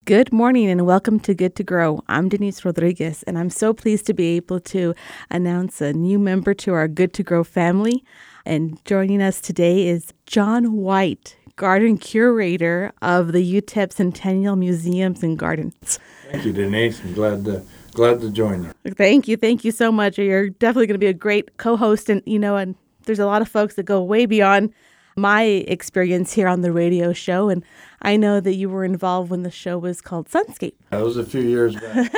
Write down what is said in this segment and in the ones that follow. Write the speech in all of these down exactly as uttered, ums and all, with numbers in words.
Good morning and welcome to Good to Grow. I'm Denise Rodriguez, and I'm so pleased to be able to announce a new member to our Good to Grow family. And joining us today is John White, Garden Curator of the U T E P Centennial Museums and Gardens. Thank you, Denise. I'm glad to glad to join you. Thank you. Thank you so much. You're definitely going to be a great co-host. And, you know, and there's a lot of folks that go way beyond my experience here on the radio show. And I know that you were involved when the show was called Sunscape. That was a few years back.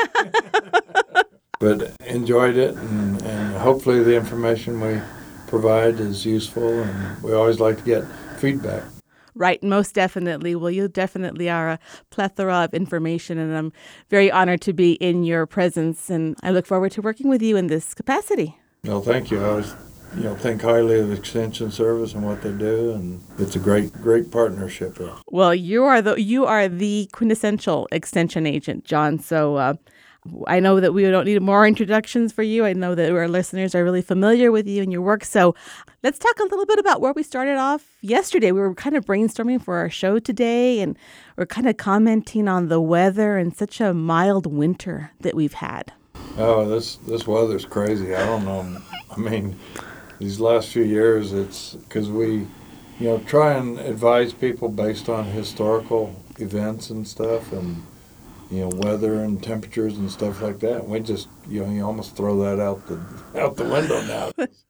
But enjoyed it, and, and hopefully the information we provide is useful, and we always like to get feedback. Right, most definitely. Well, you definitely are a plethora of information, and I'm very honored to be in your presence, and I look forward to working with you in this capacity. Well, thank you. I always you know, think highly of Extension Service and what they do, and it's a great, great partnership. Well, you are the you are the quintessential extension agent, John. So uh, I know that we don't need more introductions for you. I know that our listeners are really familiar with you and your work. So let's talk a little bit about where we started off yesterday. We were kind of brainstorming for our show today, and we're kind of commenting on the weather and such a mild winter that we've had. Oh, this this weather's crazy. I don't know. I mean, these last few years, it's because we, you know, try and advise people based on historical events and stuff, and you know, weather and temperatures and stuff like that. And we just, you know, you almost throw that out the out the window now.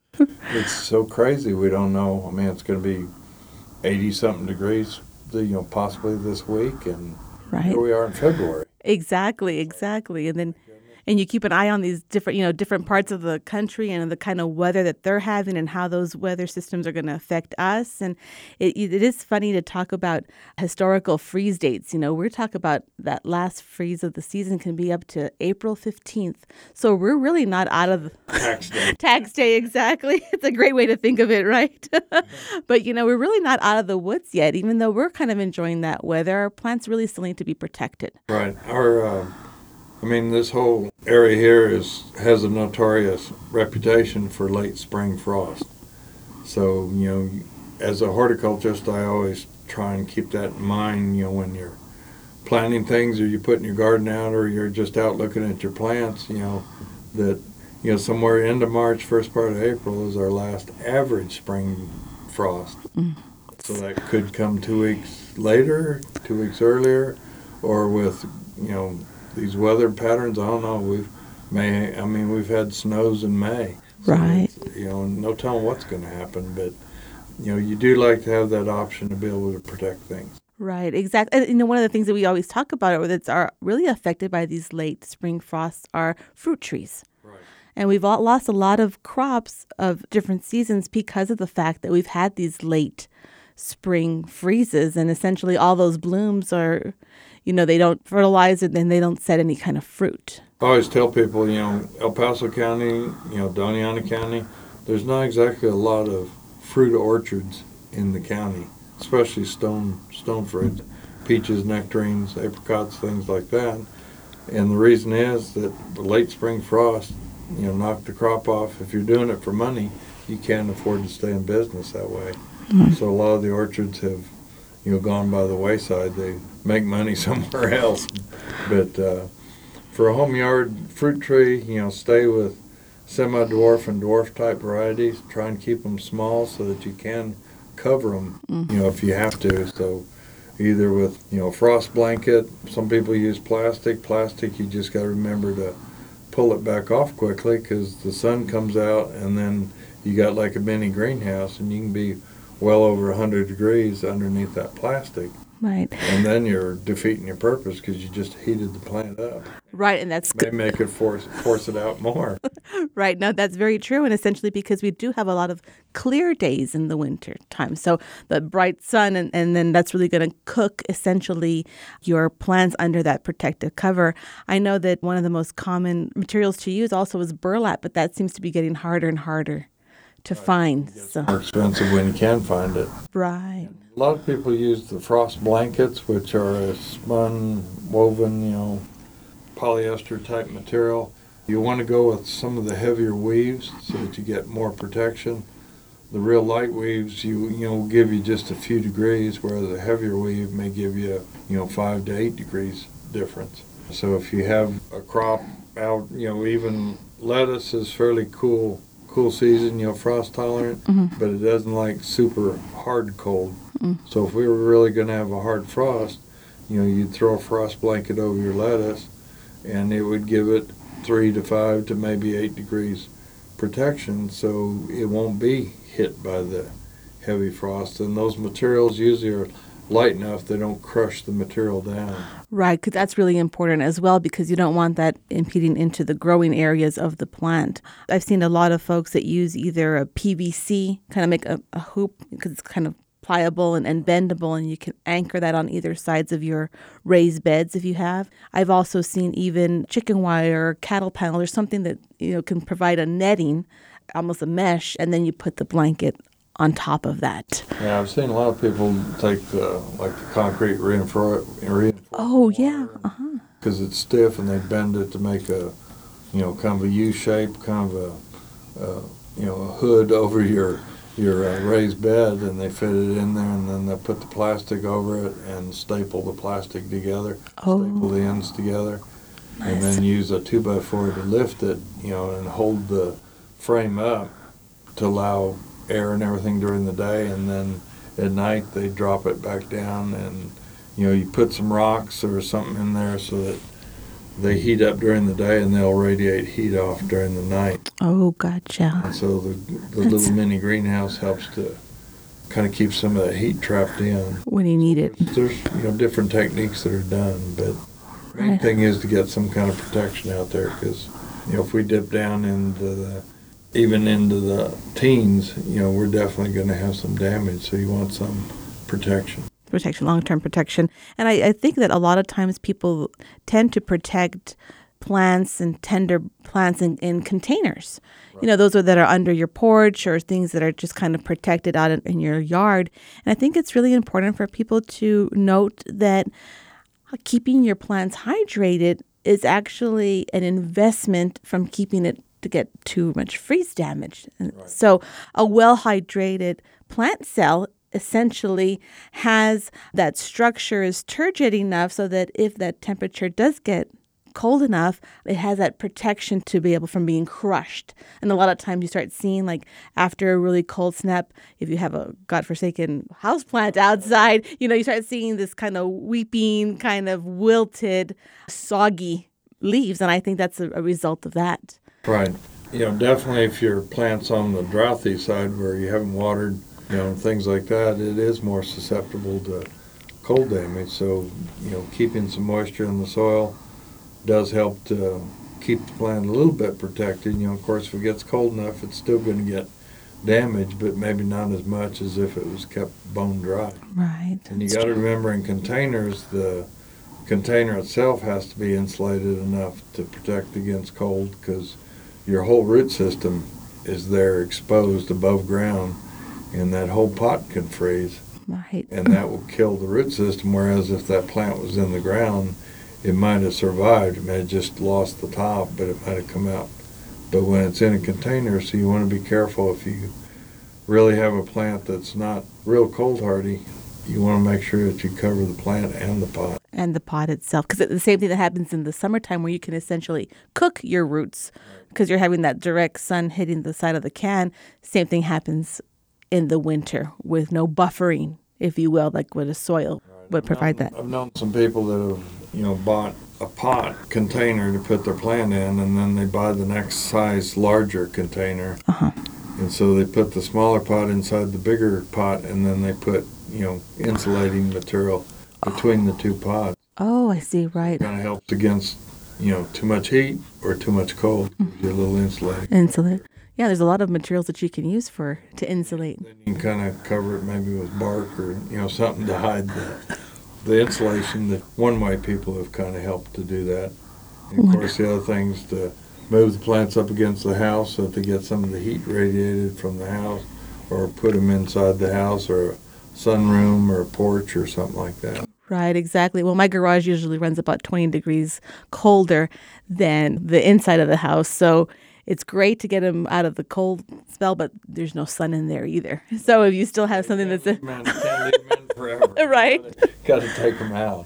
It's so crazy. We don't know. I mean, it's going to be eighty something degrees, you know, possibly this week, and right. Here we are in February. Exactly, exactly, and then. And you keep an eye on these different, you know, different parts of the country and the kind of weather that they're having and how those weather systems are going to affect us. And it, it is funny to talk about historical freeze dates. You know, we're talking about that last freeze of the season can be up to April fifteenth. So we're really not out of the tax day. Tax day, exactly. It's a great way to think of it, right? But, you know, we're really not out of the woods yet, even though we're kind of enjoying that weather. Our plants really still need to be protected. Right. Our uh I mean, this whole area here is has a notorious reputation for late spring frost. So, you know, as a horticulturist, I always try and keep that in mind, you know, when you're planting things or you're putting your garden out or you're just out looking at your plants, you know, that, you know, somewhere into March, first part of April is our last average spring frost. Mm. So that could come two weeks later, two weeks earlier, or with, you know, these weather patterns, I don't know. We've May. I mean, we've had snows in May. So right. You know, no telling what's going to happen. But you know, you do like to have that option to be able to protect things. Right. Exactly. And you know, one of the things that we always talk about, or that's are really affected by these late spring frosts, are fruit trees. Right. And we've all lost a lot of crops of different seasons because of the fact that we've had these late spring freezes, and essentially all those blooms are. You know, they don't fertilize it, and they don't set any kind of fruit. I always tell people, you know, El Paso County, you know, Doñana County, there's not exactly a lot of fruit orchards in the county, especially stone stone fruit, peaches, nectarines, apricots, things like that. And the reason is that the late spring frost, you know, knocked the crop off. If you're doing it for money, you can't afford to stay in business that way. Mm-hmm. So a lot of the orchards have, you know, gone by the wayside. They make money somewhere else. But uh, for a home yard fruit tree, you know, stay with semi-dwarf and dwarf type varieties. Try and keep them small so that you can cover them, mm-hmm. you know, if you have to. So either with, you know, frost blanket. Some people use plastic. Plastic, you just got to remember to pull it back off quickly because the sun comes out and then you got like a mini greenhouse and you can be well over one hundred degrees underneath that plastic. Right. And then you're defeating your purpose because you just heated the plant up. Right, and that's may make it force force it out more. Right. No, that's very true, and essentially because we do have a lot of clear days in the winter time. So the bright sun, and, and then that's really going to cook essentially your plants under that protective cover. I know that one of the most common materials to use also is burlap, but that seems to be getting harder and harder to right. find. It's so. more expensive when you can find it. Right. A lot of people use the frost blankets, which are a spun, woven, you know, polyester type material. You want to go with some of the heavier weaves so that you get more protection. The real light weaves, you you know, will give you just a few degrees, whereas the heavier weave may give you, you know, five to eight degrees difference. So if you have a crop out, you know, even lettuce is fairly cool, cool season, you know, frost tolerant, mm-hmm. but it doesn't like super hard cold. Mm-hmm. So if we were really going to have a hard frost, you know, you'd throw a frost blanket over your lettuce, and it would give it three to five to maybe eight degrees protection, so it won't be hit by the heavy frost. And those materials usually are light enough they don't crush the material down. Right, because that's really important as well, because you don't want that impeding into the growing areas of the plant. I've seen a lot of folks that use either a P V C, kind of make a, a hoop, because it's kind of pliable and, and bendable, and you can anchor that on either sides of your raised beds if you have. I've also seen even chicken wire or cattle panel or something that, you know, can provide a netting, almost a mesh, and then you put the blanket on top of that. Yeah, I've seen a lot of people take the, like the concrete reinforcement. Oh, yeah. Uh-huh. Because it's stiff, and they bend it to make a, you know, kind of a U shape, kind of a, uh, you know, a hood over your your uh, raised bed, and they fit it in there, and then they put the plastic over it and staple the plastic together, oh. staple the ends together, nice. And then use a two by four to lift it, you know, and hold the frame up to allow air and everything during the day, and then at night they drop it back down, and you know, you put some rocks or something in there so that they heat up during the day, and they'll radiate heat off during the night. Oh, gotcha. And so the, the little mini greenhouse helps to kind of keep some of that heat trapped in. When you need it. There's, you know, different techniques that are done, but the main thing is to get some kind of protection out there, because, you know, if we dip down into the, even into the teens, you know, we're definitely going to have some damage, so you want some protection. Protection, long-term protection. And I, I think that a lot of times people tend to protect plants and tender plants in, in containers. Right. You know, those are that are under your porch, or things that are just kind of protected out in, in your yard. And I think it's really important for people to note that keeping your plants hydrated is actually an investment from keeping it to get too much freeze damage. Right. So a well-hydrated plant cell essentially has that structure is turgid enough so that if that temperature does get cold enough, it has that protection to be able from being crushed. And a lot of times you start seeing, like, after a really cold snap, if you have a godforsaken houseplant outside, you know, you start seeing this kind of weeping, kind of wilted, soggy leaves. And I think that's a, a result of that. Right. You know, definitely if your plant's on the droughty side where you haven't watered, you know, things like that, it is more susceptible to cold damage. So, you know, keeping some moisture in the soil does help to keep the plant a little bit protected. You know, of course, if it gets cold enough, it's still going to get damaged, but maybe not as much as if it was kept bone dry. Right. And you got to remember, in containers, the container itself has to be insulated enough to protect against cold, because your whole root system is there exposed above ground, and that whole pot can freeze. Right. And that will kill the root system, whereas if that plant was in the ground, it might have survived. It may have just lost the top, but it might have come out. But when it's in a container, so you want to be careful if you really have a plant that's not real cold hardy, you want to make sure that you cover the plant and the pot. And the pot itself, because it's the same thing that happens in the summertime, where you can essentially cook your roots, because you're having that direct sun hitting the side of the can. Same thing happens in the winter with no buffering, if you will, like with a soil right. would provide known, that. I've known some people that have, you know, bought a pot container to put their plant in, and then they buy the next size larger container. Uh-huh. And so they put the smaller pot inside the bigger pot, and then they put, you know, insulating material between the two pots. Oh, I see, right. It kind of helps against, you know, too much heat or too much cold. Mm-hmm. You're a little insulated. Insulate. Yeah, there's a lot of materials that you can use for to insulate. Then you can kind of cover it maybe with bark or, you know, something to hide the, the insulation. That one way people have kind of helped to do that. And of course, the other thing is to move the plants up against the house so that they get some of the heat radiated from the house, or put them inside the house, or a sunroom or a porch or something like that. Right, exactly. Well, my garage usually runs about twenty degrees colder than the inside of the house. So it's great to get them out of the cold spell, but there's no sun in there either. So if you still have something that's... A... Man, you can't leave them in forever. Right. Got to take them out.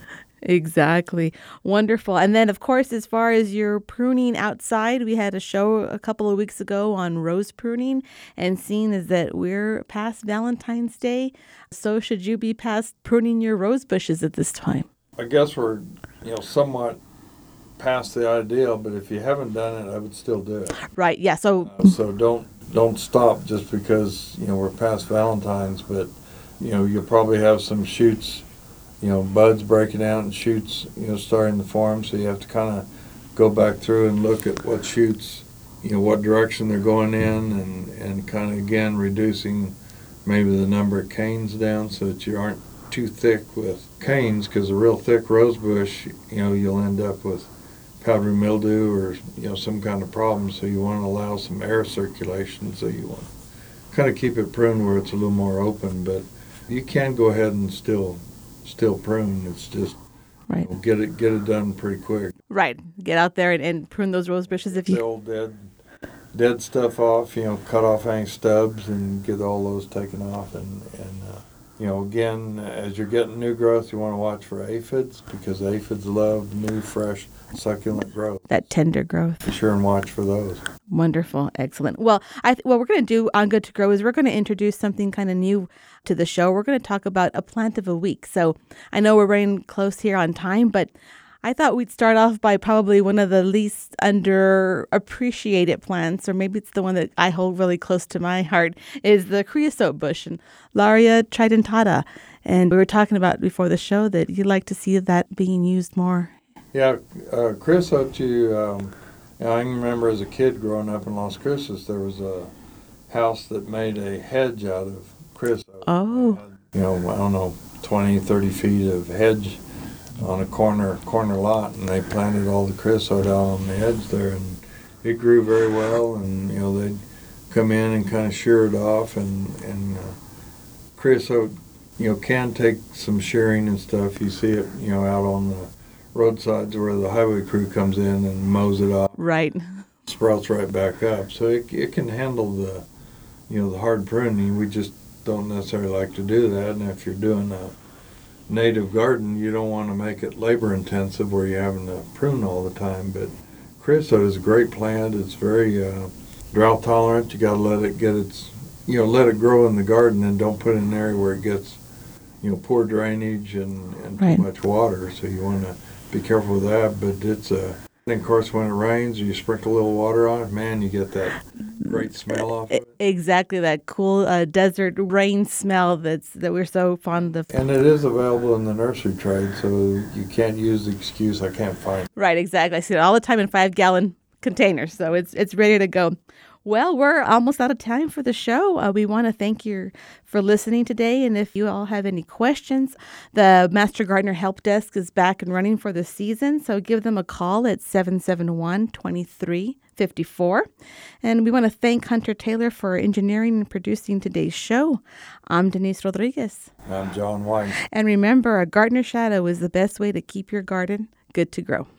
Exactly. Wonderful. And then, of course, as far as your pruning outside, we had a show a couple of weeks ago on rose pruning. And seeing as that we're past Valentine's Day, so should you be past pruning your rose bushes at this time? I guess we're, you know, somewhat past the ideal, but if you haven't done it, I would still do it. Right. Yeah. So, Uh, so don't don't stop just because, you know, we're past Valentine's, but, you know, you'll probably have some shoots, you know, buds breaking out and shoots, you know, starting to form. So you have to kind of go back through and look at what shoots, you know, what direction they're going in, and, and kind of, again, reducing maybe the number of canes down so that you aren't too thick with canes, because a real thick rose bush, you know, you'll end up with powdery mildew or, you know, some kind of problem. So you want to allow some air circulation. So you want to kind of keep it pruned where it's a little more open, but you can go ahead and still still prune. It's just, right. you know, get it get it done pretty quick. Right. Get out there and, and prune those rose bushes if The you. old dead dead stuff off. You know, cut off any stubs and get all those taken off. And and uh, you know, again, as you're getting new growth, you want to watch for aphids, because aphids love new, fresh, succulent growth. That tender growth. Be sure and watch for those. Wonderful. Excellent. Well, I th- what we're going to do on Good to Grow is we're going to introduce something kind of new to the show. We're going to talk about a plant of a week. So I know we're running close here on time, but I thought we'd start off by probably one of the least underappreciated plants, or maybe it's the one that I hold really close to my heart, is the creosote bush, and Lauria tridentata. And we were talking about before the show that you'd like to see that being used more. Yeah, uh, creosote, you, um, you know, I can remember as a kid growing up in Las Cruces, there was a house that made a hedge out of creosote. Oh. Had, you know, I don't know, twenty, thirty feet of hedge on a corner corner lot, and they planted all the creosote out on the edge there, and it grew very well. And you know, they'd come in and kind of shear it off, and and uh, creosote, you know, can take some shearing and stuff. You see it, you know, out on the roadsides where the highway crew comes in and mows it off. Right. Sprouts right back up, so it it can handle the, you know, the hard pruning. We just don't necessarily like to do that, and if you're doing a native garden, you don't want to make it labor intensive where you're having to prune all the time. But creosote is a great plant. It's very uh, drought tolerant. You got to let it get its, you know, let it grow in the garden, and don't put it in an area where it gets, you know, poor drainage and, and right. too much water. So you want to be careful with that. But it's a, and of course, when it rains, you sprinkle a little water on it, man, you get that great smell off of it. Exactly, that cool uh, desert rain smell that's that we're so fond of. And it is available in the nursery trade, so you can't use the excuse, I can't find it. Right, exactly. I see it all the time in five-gallon containers, so it's it's ready to go. Well, we're almost out of time for the show. Uh, we want to thank you for listening today. And if you all have any questions, the Master Gardener Help Desk is back and running for the season. So give them a call at seven seven one, two three five four. And we want to thank Hunter Taylor for engineering and producing today's show. I'm Denise Rodriguez. I'm John White. And remember, a gardener shadow is the best way to keep your garden good to grow.